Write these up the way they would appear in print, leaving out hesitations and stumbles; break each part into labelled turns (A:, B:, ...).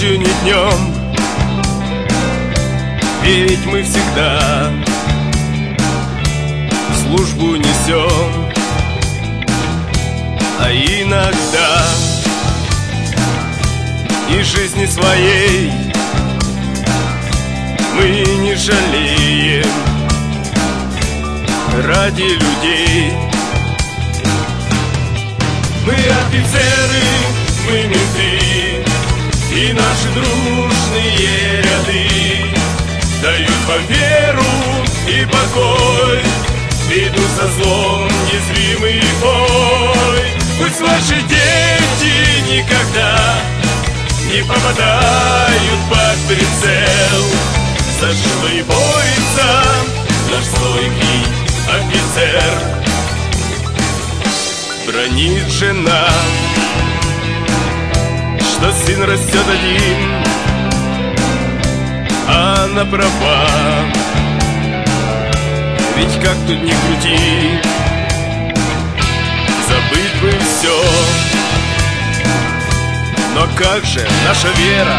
A: ночью, ни днем, ведь мы всегда службу несем. А иногда и жизни своей мы не жалеем ради людей. Мы офицеры, мы менты, и наши дружные ряды дают вам веру и покой, беду со злом незримый бой. Пусть ваши дети никогда не попадают под прицел, за что и борется наш стойкий офицер. Бронит жена, что сын растет один, а она права. Ведь как тут ни крути, забыть бы все. Но как же наша вера,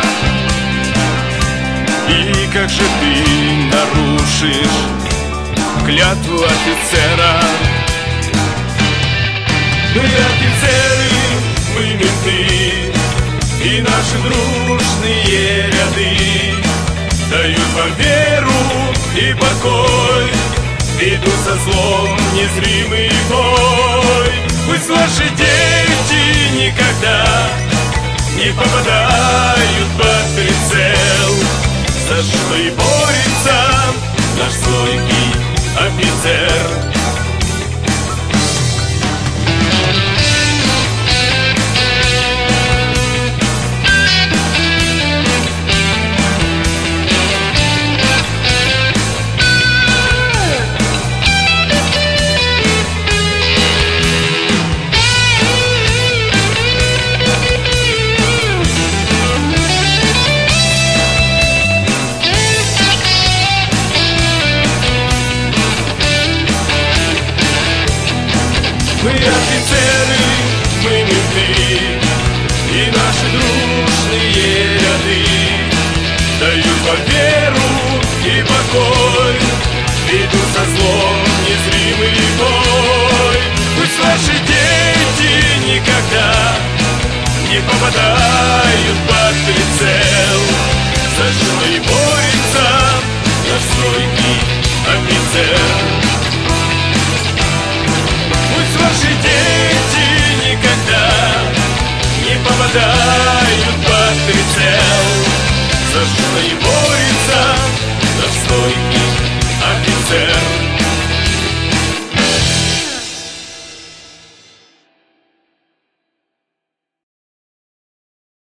A: и как же ты нарушишь клятву офицера? Мы офицеры, мы менты, и наши дружные ряды дают вам веру и покой, беду со злом незримый бой. Пусть ваши дети никогда не попадают под прицел, за что и борется наш стойкий офицер. Мы офицеры, мы менты, и наши дружные ряды дают вам веру и покой, беду со злом незримый бой. Пусть ваши дети никогда не попадают под прицел, за что и борется наш стойкий офицер. Ваши дети никогда не попадают под прицел, за что его